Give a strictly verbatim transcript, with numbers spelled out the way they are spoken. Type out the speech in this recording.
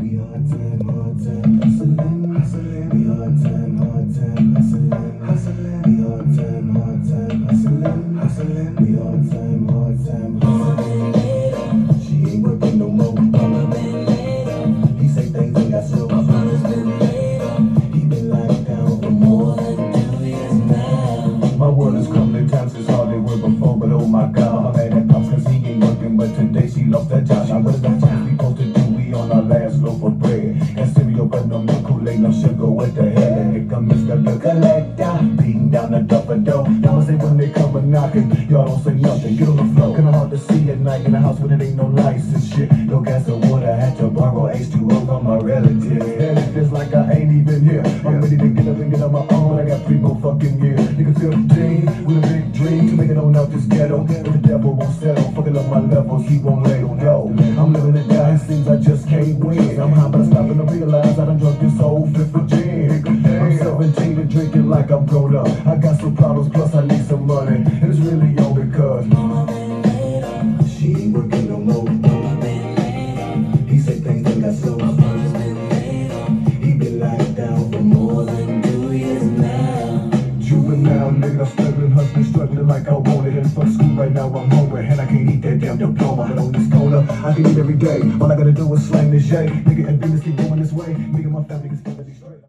We hard time, hard time, hustling, hustling. We hard time, hard time, hustling, hustling. We hard time, hard time, hustling, hustling. We hard time, hard time, hustling. She ain't working no more. He say things ain't got slow. He been locked down for more than two years now. My world has come to times since all they were before, but oh my God, my man that pops cause he ain't working, but today she lost that job. Now what is that time we supposed to do? We on our last loaf of bread and cereal, but no milk, Kool-Aid, no sugar. What the hell? And here come Mister Bill Collector, beating down the double door. Y'all say when they come a knocking, y'all don't say nothing. Get on the floor, kinda hard to see at night in the house when it ain't no lights and shit. No gas or water, I had to borrow H two O from my relatives. And it feels like I ain't even here. I'm ready to get up and get on my own. I got three more fucking years. Nigga fifteen with a big dream to make it on out this ghetto. But the devil won't settle, fucking up my levels, he won't let him go. I'm living it down, it seems I just can't win. I'm high, but I'm stopping to realize I done drunk this whole fifth of gin. I'm seventeen and drinking like I'm grown up. I got some problems, plus I need some money. And it's really all because she ain't working no more. He said things ain't got slow. He been locked down for more than two years now. Juvenile nigga, I'm struggling, hustling, struggling like I want it. And fuck school right now, I'm hungry, and I can't eat that damn diploma. But on this corner, I can eat every day. All I gotta do is slang this J. Nigga, and business keep going this way. Nigga, my family is